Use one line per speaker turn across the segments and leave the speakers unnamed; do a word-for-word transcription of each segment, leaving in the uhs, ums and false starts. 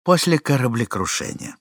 После кораблекрушения.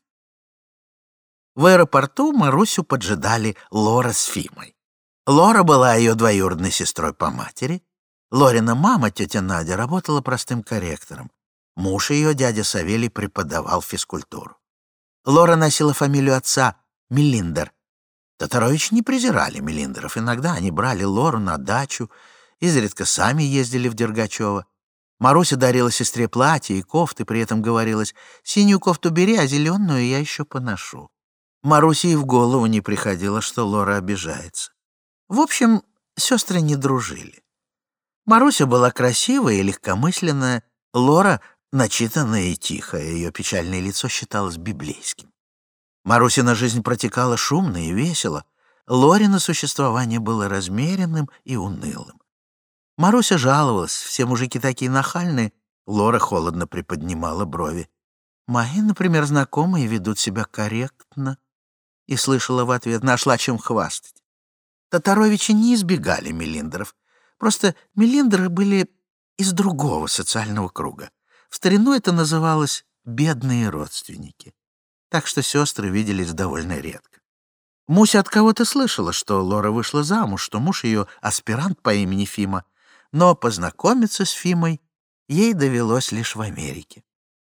В аэропорту Марусю поджидали Лора с Фимой. Лора была ее двоюродной сестрой по матери. Лорина мама, тетя Надя, работала простым корректором. Муж ее, дядя Савелий, преподавал физкультуру. Лора носила фамилию отца Мелиндер. Татаровичи не презирали Мелиндеров. Иногда они брали Лору на дачу, изредка сами ездили в Дергачево. Маруся дарила сестре платье и кофты, при этом говорилось: «Синюю кофту бери, а зеленую я еще поношу». Марусе и в голову не приходило, что Лора обижается. В общем, сестры не дружили. Маруся была красивая и легкомысленная, Лора — начитанная и тихая, ее печальное лицо считалось библейским. Марусина жизнь протекала шумно и весело, Лорина существование было размеренным и унылым. Маруся жаловалась: все мужики такие нахальные. Лора холодно приподнимала брови. «Мои, например, знакомые ведут себя корректно». И слышала в ответ: «Нашла чем хвастать». Татаровичи не избегали Мелиндеров. Просто Мелиндеры были из другого социального круга. В старину это называлось «бедные родственники». Так что сестры виделись довольно редко. Муся от кого-то слышала, что Лора вышла замуж, что муж ее аспирант по имени Фима, но познакомиться с Фимой ей довелось лишь в Америке.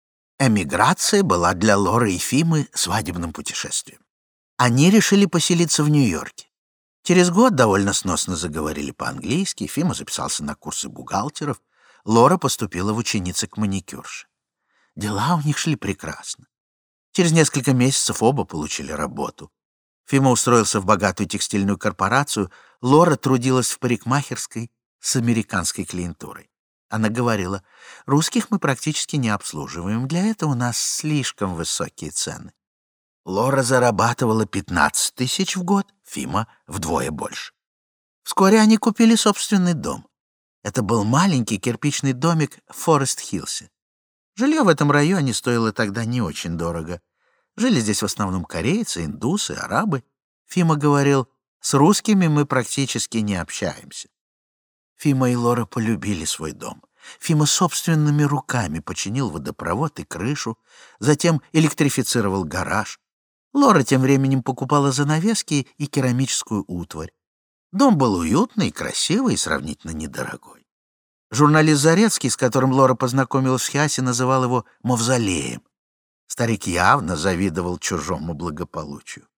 Эмиграция была для Лоры и Фимы свадебным путешествием. Они решили поселиться в Нью-Йорке. Через год довольно сносно заговорили по-английски, Фима записался на курсы бухгалтеров, Лора поступила в ученицы к маникюрше. Дела у них шли прекрасно. Через несколько месяцев оба получили работу. Фима устроился в богатую текстильную корпорацию, Лора трудилась в парикмахерской с американской клиентурой. Она говорила: «Русских мы практически не обслуживаем, для этого у нас слишком высокие цены». Лора зарабатывала пятнадцать тысяч в год, Фима вдвое больше. Вскоре они купили собственный дом. Это был маленький кирпичный домик в Форест-Хиллсе. Жилье в этом районе стоило тогда не очень дорого. Жили здесь в основном корейцы, индусы, арабы. Фима говорил: «С русскими мы практически не общаемся». Фима и Лора полюбили свой дом. Фима собственными руками починил водопровод и крышу, затем электрифицировал гараж. Лора тем временем покупала занавески и керамическую утварь. Дом был уютный, красивый и сравнительно недорогой. Журналист Зарецкий, с которым Лора познакомилась в Хиасе, называл его «мавзолеем». Старик явно завидовал чужому благополучию.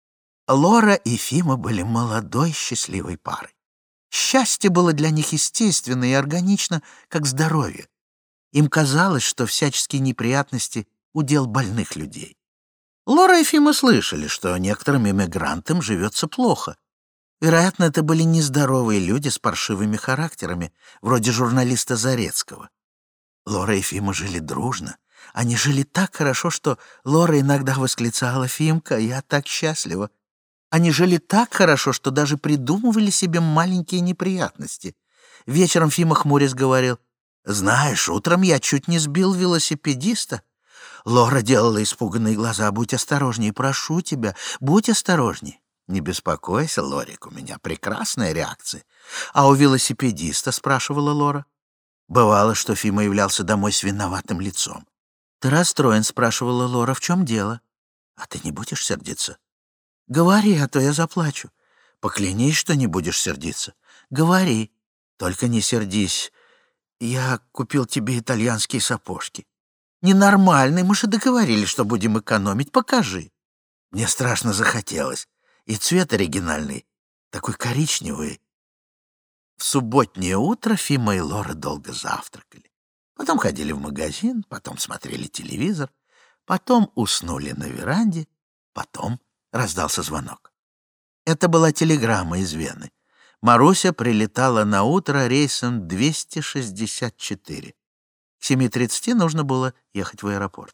Лора и Фима были молодой счастливой парой. Счастье было для них естественно и органично, как здоровье. Им казалось, что всяческие неприятности — удел больных людей. Лора и Фима слышали, что некоторым эмигрантам живется плохо. Вероятно, это были нездоровые люди с паршивыми характерами, вроде журналиста Зарецкого. Лора и Фима жили дружно. Они жили так хорошо, что Лора иногда восклицала: «Фимка, я так счастлива». Они жили так хорошо, что даже придумывали себе маленькие неприятности. Вечером Фима хмурясь говорил: «Знаешь, утром я чуть не сбил велосипедиста». Лора делала испуганные глаза: «Будь осторожней, прошу тебя, будь осторожней». «Не беспокойся, Лорик, у меня прекрасная реакция». «А у велосипедиста?» — спрашивала Лора. Бывало, что Фима являлся домой с виноватым лицом. «Ты расстроен?» — спрашивала Лора. «В чем дело?» «А ты не будешь сердиться?» «Говори, а то я заплачу». «Поклянись, что не будешь сердиться». «Говори». «Только не сердись. Я купил тебе итальянские сапожки». «Ненормальный, мы же договорились, что будем экономить. Покажи». Мне страшно захотелось. И цвет оригинальный, такой коричневый. В субботнее утро Фима и Лора долго завтракали. Потом ходили в магазин, потом смотрели телевизор, потом уснули на веранде, потом раздался звонок. Это была телеграмма из Вены. Маруся прилетала на утро рейсом двести шестьдесят четыре. К семи тридцати нужно было ехать в аэропорт.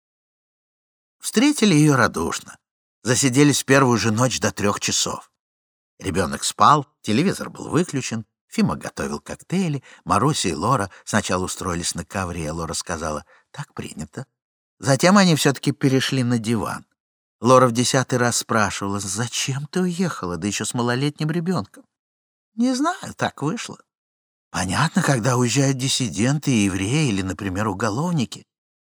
Встретили ее радушно. Засиделись в первую же ночь до трех часов. Ребенок спал, телевизор был выключен, Фима готовил коктейли, Маруся и Лора сначала устроились на ковре, Лора сказала: «Так принято». Затем они все-таки перешли на диван. Лора в десятый раз спрашивала: «Зачем ты уехала, да еще с малолетним ребенком?» «Не знаю, так вышло». «Понятно, когда уезжают диссиденты, евреи или, например, уголовники».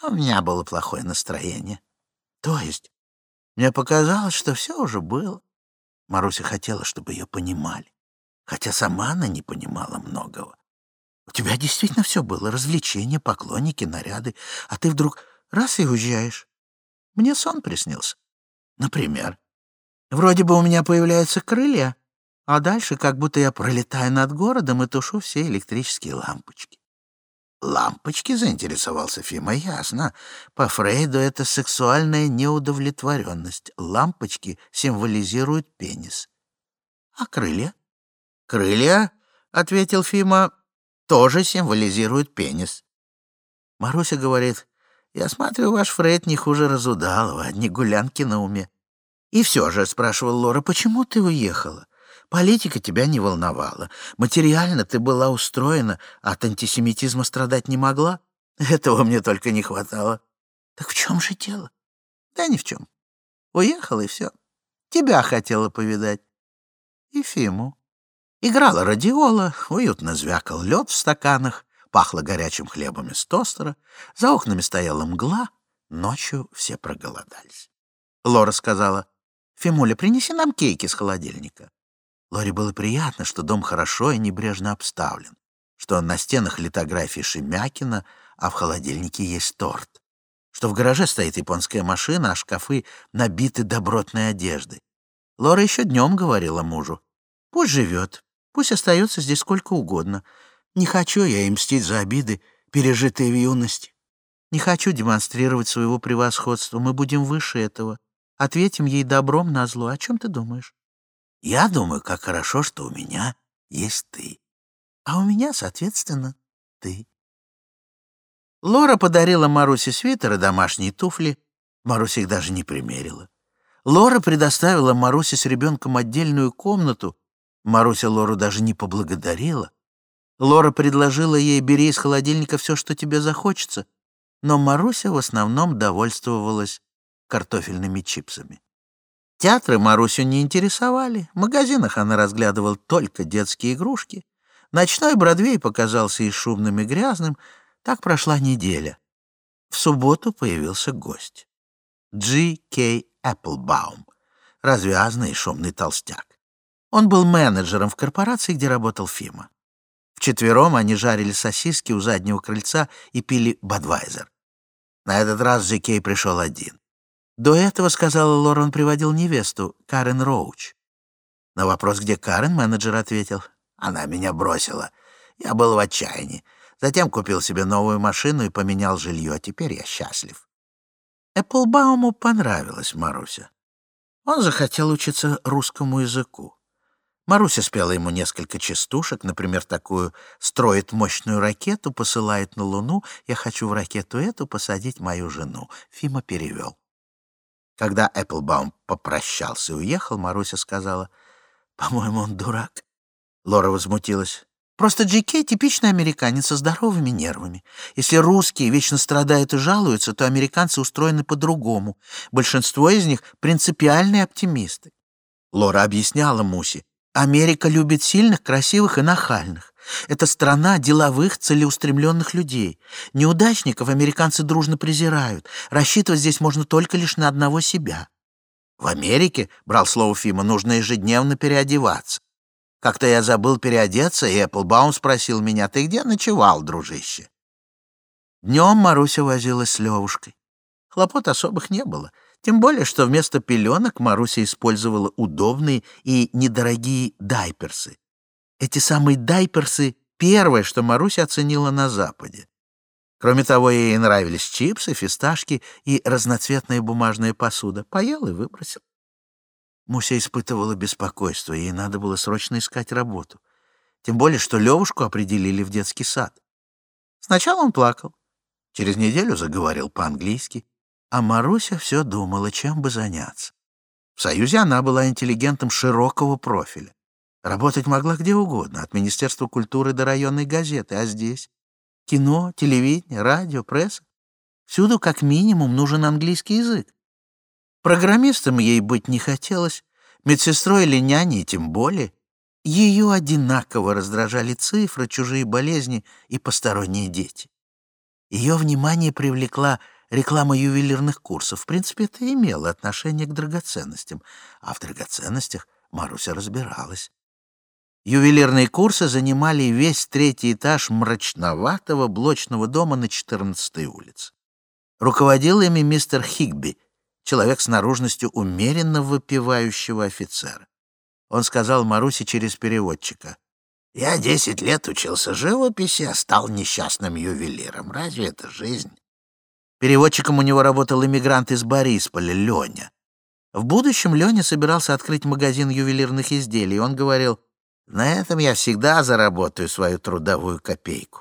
У меня было плохое настроение. То есть мне показалось, что все уже было. Маруся хотела, чтобы ее понимали, хотя сама она не понимала многого. У тебя действительно все было: развлечения, поклонники, наряды, а ты вдруг раз и уезжаешь. Мне сон приснился. Например, вроде бы у меня появляются крылья, а дальше как будто я пролетаю над городом и тушу все электрические лампочки. «Лампочки?» — заинтересовался Фима. «Ясно. По Фрейду это сексуальная неудовлетворенность. Лампочки символизируют пенис. А крылья?» «Крылья», — ответил Фима, — «тоже символизируют пенис». Маруся говорит: «Я смотрю, ваш Фрейд не хуже Разудалова, одни гулянки на уме». «И все же», — спрашивал Лора, — «почему ты уехала? Политика тебя не волновала. Материально ты была устроена, от антисемитизма страдать не могла. Этого мне только не хватало». «Так в чем же дело?» «Да ни в чем. Уехала, и все. Тебя хотела повидать. И Фиму». Играла радиола, уютно звякал лед в стаканах, пахло горячим хлебом из тостера, за окнами стояла мгла, ночью все проголодались. Лора сказала: «Фимуля, принеси нам кейки с холодильника». Лоре было приятно, что дом хорошо и небрежно обставлен, что на стенах литографии Шемякина, а в холодильнике есть торт, что в гараже стоит японская машина, а шкафы набиты добротной одеждой. Лора еще днем говорила мужу: «Пусть живет, пусть остается здесь сколько угодно. Не хочу я им мстить за обиды, пережитые в юности. Не хочу демонстрировать своего превосходства, мы будем выше этого. Ответим ей добром на зло. О чем ты думаешь?» «Я думаю, как хорошо, что у меня есть ты. А у меня, соответственно, ты». Лора подарила Марусе свитер и домашние туфли. Маруся их даже не примерила. Лора предоставила Марусе с ребенком отдельную комнату. Маруся Лору даже не поблагодарила. Лора предложила ей: «Бери из холодильника все, что тебе захочется». Но Маруся в основном довольствовалась картофельными чипсами. Театры Марусю не интересовали, в магазинах она разглядывала только детские игрушки. Ночной Бродвей показался ей шумным и грязным. Так прошла неделя. В субботу появился гость. Джи Кей Эпплбаум, развязный и шумный толстяк. Он был менеджером в корпорации, где работал Фима. Вчетвером они жарили сосиски у заднего крыльца и пили Бадвайзер. На этот раз Джи Кей пришел один. До этого, сказала Лора, он приводил невесту, Карен Роуч. На вопрос, где Карен, менеджер ответил: «Она меня бросила. Я был в отчаянии. Затем купил себе новую машину и поменял жилье, а теперь я счастлив». Эпплбауму понравилась Маруся. Он захотел учиться русскому языку. Маруся спела ему несколько частушек, например, такую: «Строит мощную ракету, посылает на Луну. Я хочу в ракету эту посадить мою жену». Фима перевел. Когда Эпплбаум попрощался и уехал, Маруся сказала: «По-моему, он дурак». Лора возмутилась: «Просто Джи Кей — типичный американец со здоровыми нервами. Если русские вечно страдают и жалуются, то американцы устроены по-другому. Большинство из них — принципиальные оптимисты». Лора объясняла Мусе: «Америка любит сильных, красивых и нахальных. Это страна деловых, целеустремленных людей. Неудачников американцы дружно презирают. Рассчитывать здесь можно только лишь на одного себя». «В Америке, — брал слово Фима, — нужно ежедневно переодеваться. Как-то я забыл переодеться, и Эпплбаум спросил меня: «Ты где ночевал, дружище?» Днем Маруся возилась с Левушкой. Хлопот особых не было. Тем более, что вместо пеленок Маруся использовала удобные и недорогие дайперсы. Эти самые дайперсы — первое, что Маруся оценила на Западе. Кроме того, ей нравились чипсы, фисташки и разноцветная бумажная посуда. Поел и выбросил. Муся испытывала беспокойство, ей надо было срочно искать работу. Тем более, что Левушку определили в детский сад. Сначала он плакал, через неделю заговорил по-английски, а Маруся все думала, чем бы заняться. В Союзе она была интеллигентом широкого профиля. Работать могла где угодно, от Министерства культуры до районной газеты, а здесь кино, телевидение, радио, пресса. Всюду как минимум нужен английский язык. Программистом ей быть не хотелось, медсестрой или няней тем более. Ее одинаково раздражали цифры, чужие болезни и посторонние дети. Ее внимание привлекла Реклама ювелирных курсов, в принципе, это имела отношение к драгоценностям, а в драгоценностях Маруся разбиралась. Ювелирные курсы занимали весь третий этаж мрачноватого блочного дома на четырнадцатой улице. Руководил ими мистер Хигби, человек с наружностью умеренно выпивающего офицера. Он сказал Марусе через переводчика: «Я десять лет учился живописи, а стал несчастным ювелиром. Разве это жизнь?» Переводчиком у него работал иммигрант из Борисполя, Леня. В будущем Леня собирался открыть магазин ювелирных изделий. Он говорил: «На этом я всегда заработаю свою трудовую копейку».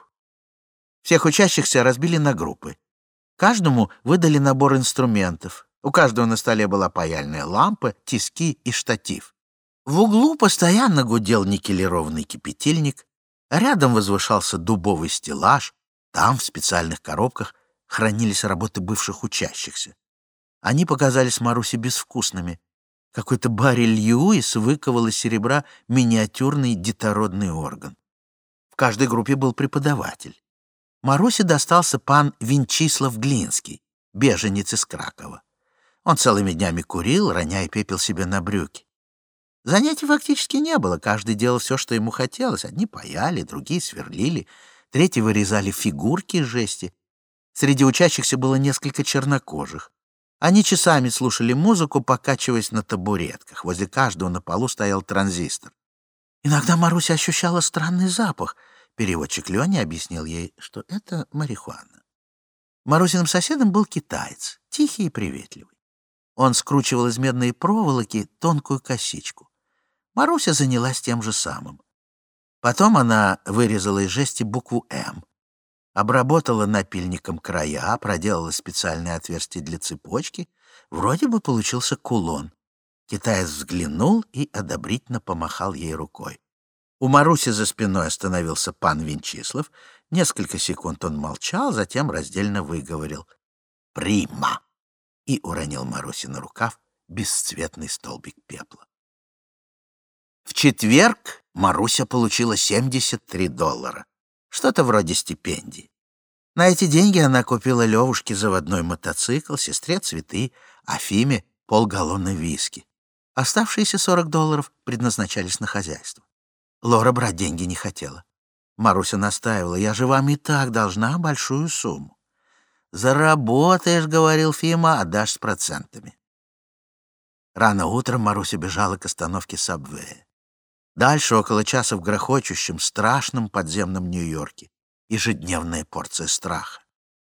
Всех учащихся разбили на группы. Каждому выдали набор инструментов. У каждого на столе была паяльная лампа, тиски и штатив. В углу постоянно гудел никелированный кипятильник, а рядом возвышался дубовый стеллаж. Там, в специальных коробках, хранились работы бывших учащихся. Они показались Марусе безвкусными. Какой-то Барри Льюис выковал из серебра миниатюрный детородный орган. В каждой группе был преподаватель. Марусе достался пан Венчислав Глинский, беженец из Кракова. Он целыми днями курил, роняя пепел себе на брюки. Занятий фактически не было, каждый делал все, что ему хотелось. Одни паяли, другие сверлили, третьи вырезали фигурки из жести. Среди учащихся было несколько чернокожих. Они часами слушали музыку, покачиваясь на табуретках. Возле каждого на полу стоял транзистор. Иногда Маруся ощущала странный запах. Переводчик Леня объяснил ей, что это марихуана. Марусиным соседом был китаец, тихий и приветливый. Он скручивал из медной проволоки тонкую косичку. Маруся занялась тем же самым. Потом она вырезала из жести букву «М», обработала напильником края, проделала специальное отверстие для цепочки. Вроде бы получился кулон. Китаец взглянул и одобрительно помахал ей рукой. У Маруси за спиной остановился пан Венчислав. Несколько секунд он молчал, затем раздельно выговорил «Прима» и уронил Марусе на рукав бесцветный столбик пепла. В четверг Маруся получила семьдесят три доллара. Что-то вроде стипендии. На эти деньги она купила Левушке заводной мотоцикл, сестре цветы, а Фиме полгаллона виски. Оставшиеся сорок долларов предназначались на хозяйство. Лора брать деньги не хотела. Маруся настаивала: «Я же вам и так должна большую сумму». «Заработаешь, — говорил Фима, — отдашь с процентами». Рано утром Маруся бежала к остановке Сабвея. Дальше около часа в грохочущем, страшном подземном Нью-Йорке. Ежедневная порция страха.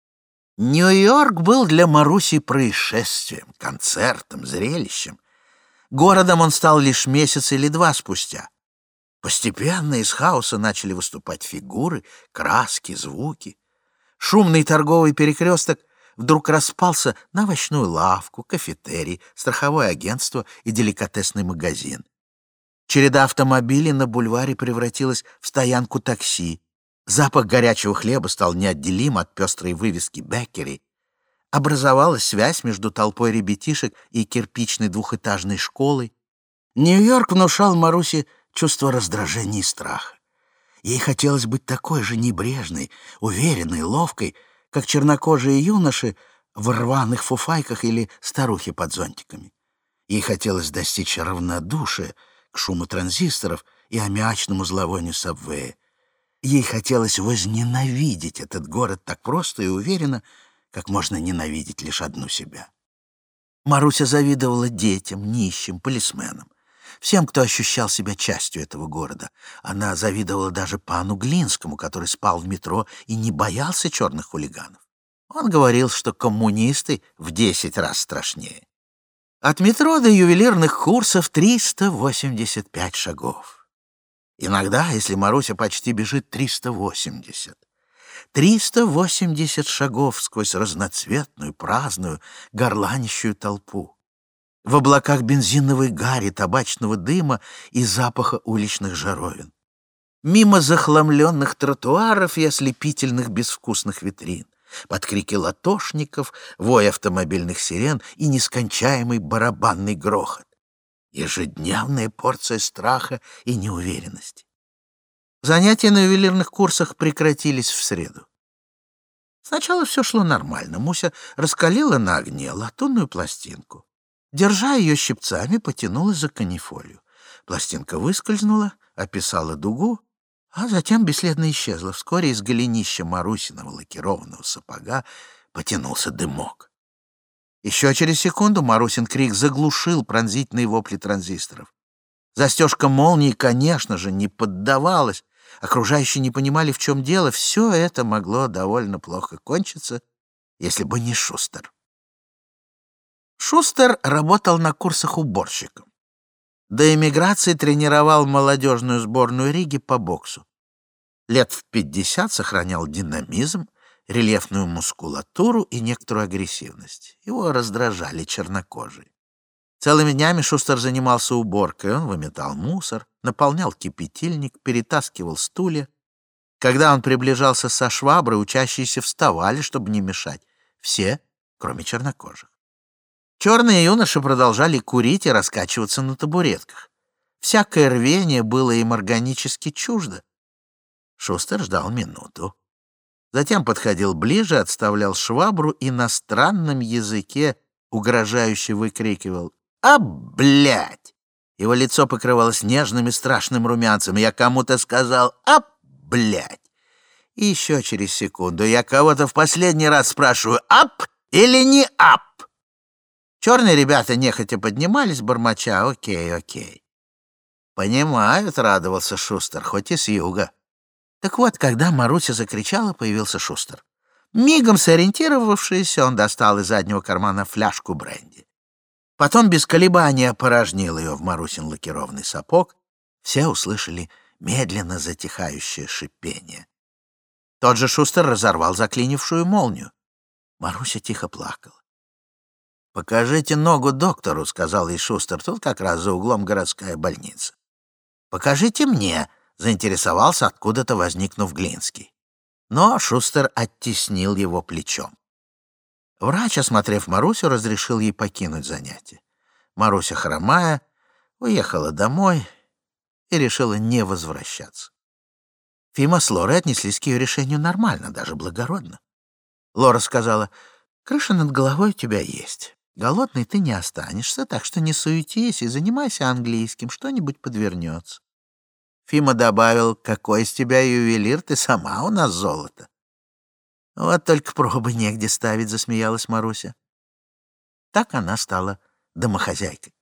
Нью-Йорк был для Маруси происшествием, концертом, зрелищем. Городом он стал лишь месяц или два спустя. Постепенно из хаоса начали выступать фигуры, краски, звуки. Шумный торговый перекресток вдруг распался на овощную лавку, кафетерий, страховое агентство и деликатесный магазин. Череда автомобилей на бульваре превратилась в стоянку такси. Запах горячего хлеба стал неотделим от пестрой вывески «Беккери». Образовалась связь между толпой ребятишек и кирпичной двухэтажной школой. Нью-Йорк внушал Марусе чувство раздражения и страха. Ей хотелось быть такой же небрежной, уверенной, ловкой, как чернокожие юноши в рваных фуфайках или старухи под зонтиками. Ей хотелось достичь равнодушия к шуму транзисторов и аммиачному зловонию Сабвея. Ей хотелось возненавидеть этот город так просто и уверенно, как можно ненавидеть лишь одну себя. Маруся завидовала детям, нищим, полисменам, всем, кто ощущал себя частью этого города. Она завидовала даже пану Глинскому, который спал в метро и не боялся черных хулиганов. Он говорил, что коммунисты в десять раз страшнее. От метро до ювелирных курсов триста восемьдесят пять шагов. Иногда, если Маруся почти бежит, триста восемьдесят. триста восемьдесят шагов сквозь разноцветную, праздную, горланищую толпу. В облаках бензиновой гари, табачного дыма и запаха уличных жаровин. Мимо захламленных тротуаров и ослепительных безвкусных витрин. Под крики латошников, вой автомобильных сирен и нескончаемый барабанный грохот. Ежедневная порция страха и неуверенности. Занятия на ювелирных курсах прекратились в среду. Сначала все шло нормально. Муся раскалила на огне латунную пластинку. Держа ее щипцами, потянула за канифолью. Пластинка выскользнула, описала дугу, а затем бесследно исчезла. Вскоре из голенища Марусиного лакированного сапога потянулся дымок. Еще через секунду Марусин крик заглушил пронзительные вопли транзисторов. Застежка молнии, конечно же, не поддавалась. Окружающие не понимали, в чем дело. Все это могло довольно плохо кончиться, если бы не Шустер. Шустер работал на курсах уборщиком. До эмиграции тренировал молодежную сборную Риги по боксу. Лет в пятьдесят сохранял динамизм, рельефную мускулатуру и некоторую агрессивность. Его раздражали чернокожие. Целыми днями Шустер занимался уборкой. Он выметал мусор, наполнял кипятильник, перетаскивал стулья. Когда он приближался со шваброй, учащиеся вставали, чтобы не мешать. Все, кроме чернокожих. Черные юноши продолжали курить и раскачиваться на табуретках. Всякое рвение было им органически чуждо. Шустер ждал минуту. Затем подходил ближе, отставлял швабру и на странном языке угрожающе выкрикивал: «А, блядь!» Его лицо покрывалось нежным и страшным румянцем. Я кому-то сказал: «А, блядь!» И еще через секунду я кого-то в последний раз спрашиваю: «Ап или не ап?» Черные ребята нехотя поднимались, бормоча: «Окей, окей». «Понимают», — радовался Шустер, хоть и с юга. Так вот, когда Маруся закричала, появился Шустер. Мигом сориентировавшись, он достал из заднего кармана фляжку бренди. Потом без колебания опорожнил ее в Марусин лакированный сапог. Все услышали медленно затихающее шипение. Тот же Шустер разорвал заклинившую молнию. Маруся тихо плакала. «Покажите ногу доктору», — сказал ей Шустер. «Тут как раз за углом городская больница». «Покажите мне», — заинтересовался откуда-то возникнув Глинский. Но Шустер оттеснил его плечом. Врач, осмотрев Марусю, разрешил ей покинуть занятие. Маруся, хромая, уехала домой и решила не возвращаться. Фима с Лорой отнеслись к ее решению нормально, даже благородно. Лора сказала: «Крыша над головой у тебя есть. Голодный ты не останешься, так что не суетись и занимайся английским, что-нибудь подвернется». Фима добавил: «Какой из тебя ювелир, ты сама у нас золото». «Вот только пробы негде ставить», — засмеялась Маруся. Так она стала домохозяйкой.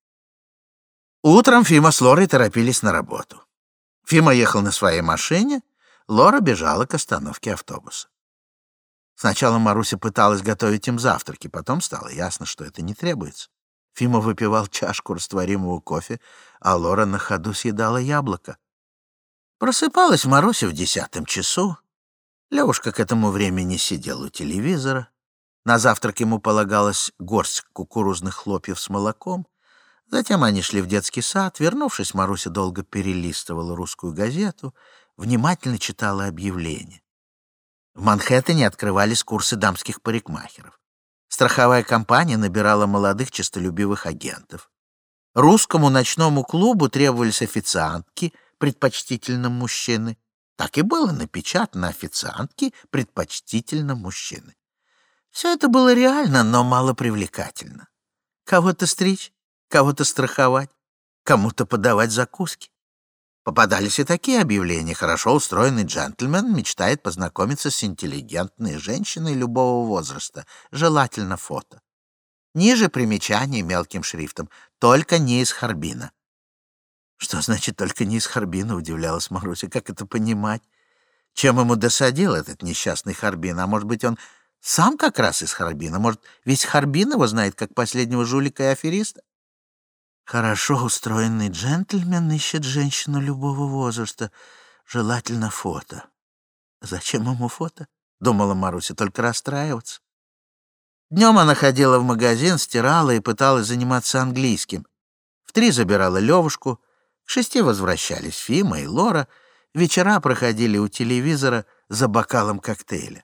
Утром Фима с Лорой торопились на работу. Фима ехал на своей машине, Лора бежала к остановке автобуса. Сначала Маруся пыталась готовить им завтраки, потом стало ясно, что это не требуется. Фима выпивал чашку растворимого кофе, а Лора на ходу съедала яблоко. Просыпалась Маруся в десятом часу. Левушка к этому времени сидел у телевизора. На завтрак ему полагалась горсть кукурузных хлопьев с молоком. Затем они шли в детский сад. Вернувшись, Маруся долго перелистывала русскую газету, внимательно читала объявления. В Манхэттене открывались курсы дамских парикмахеров. Страховая компания набирала молодых честолюбивых агентов. Русскому ночному клубу требовались официантки, предпочтительно мужчины. Так и было напечатано: официантки, предпочтительно мужчины. Все это было реально, но мало привлекательно. Кого-то стричь, кого-то страховать, кому-то подавать закуски. Попадались и такие объявления: хорошо устроенный джентльмен мечтает познакомиться с интеллигентной женщиной любого возраста, желательно фото. Ниже примечание мелким шрифтом: только не из Харбина. «Что значит «только не из Харбина»?» — удивлялась Маруся. «Как это понимать? Чем ему досадил этот несчастный Харбин? А может быть, он сам как раз из Харбина? Может, весь Харбин его знает как последнего жулика и афериста?» «Хорошо устроенный джентльмен ищет женщину любого возраста, желательно фото». «Зачем ему фото?» — думала Маруся. «Только расстраиваться». Днем она ходила в магазин, стирала и пыталась заниматься английским. В три забирала Левушку, к шести возвращались Фима и Лора, вечера проходили у телевизора за бокалом коктейля.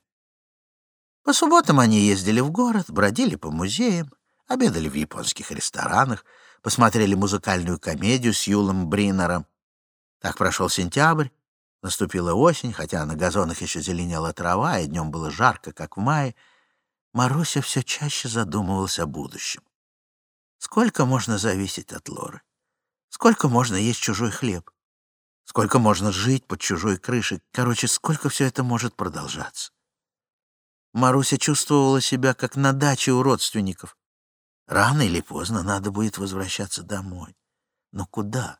По субботам они ездили в город, бродили по музеям, обедали в японских ресторанах, посмотрели музыкальную комедию с Юлом Бринером. Так прошел сентябрь. Наступила осень, хотя на газонах еще зеленела трава, и днем было жарко, как в мае. Маруся все чаще задумывалась о будущем. Сколько можно зависеть от Лоры? Сколько можно есть чужой хлеб? Сколько можно жить под чужой крышей? Короче, сколько все это может продолжаться? Маруся чувствовала себя как на даче у родственников. Рано или поздно надо будет возвращаться домой. Но куда?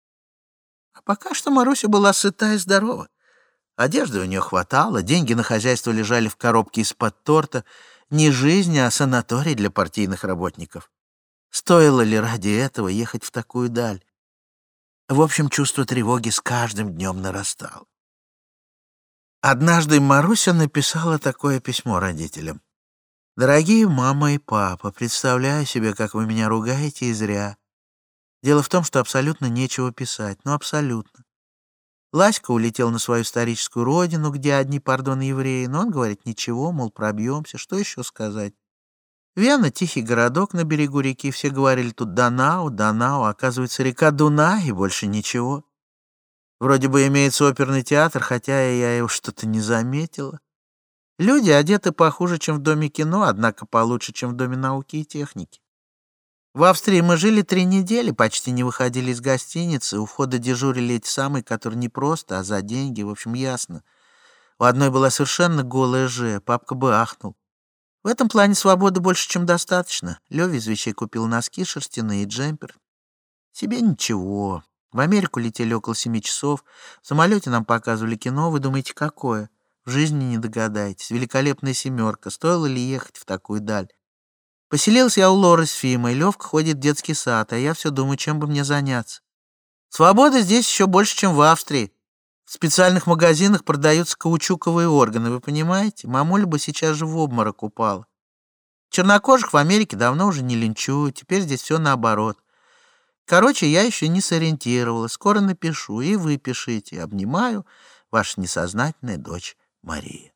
А пока что Маруся была сыта и здорова. Одежды у нее хватало, деньги на хозяйство лежали в коробке из-под торта. Не жизнь, а санаторий для партийных работников. Стоило ли ради этого ехать в такую даль? В общем, чувство тревоги с каждым днем нарастало. Однажды Маруся написала такое письмо родителям. «Дорогие мама и папа, представляю себе, как вы меня ругаете и зря. Дело в том, что абсолютно нечего писать. Ну, абсолютно. Ласька улетел на свою историческую родину, где одни, пардон, евреи, но он говорит, ничего, мол, пробьемся, что еще сказать? Вена — тихий городок на берегу реки, все говорили тут Донау, Донау, а оказывается, река Дунай и больше ничего. Вроде бы имеется оперный театр, хотя я его что-то не заметила. Люди одеты похуже, чем в Доме кино, однако получше, чем в Доме науки и техники. В Австрии мы жили три недели, почти не выходили из гостиницы, у входа дежурили эти самые, которые не просто, а за деньги, в общем, ясно. У одной была совершенно голая Ж, папка бы ахнул. В этом плане свободы больше, чем достаточно. Лёве из вещей купил носки шерстяные и джемпер. Себе ничего. В Америку летели около семи часов, в самолете нам показывали кино, вы думаете, какое? В жизни не догадаетесь. Великолепная семерка, стоило ли ехать в такую даль? Поселился я у Лоры с Фимой, Левка ходит в детский сад, а я все думаю, чем бы мне заняться. Свобода здесь еще больше, чем в Австрии. В специальных магазинах продаются каучуковые органы, вы понимаете? Мамуля бы сейчас же в обморок упала. Чернокожих в Америке давно уже не линчуют, теперь здесь все наоборот. Короче, я еще не сориентировалась, скоро напишу, и вы пишите. Обнимаю, ваша несознательная дочь Мария.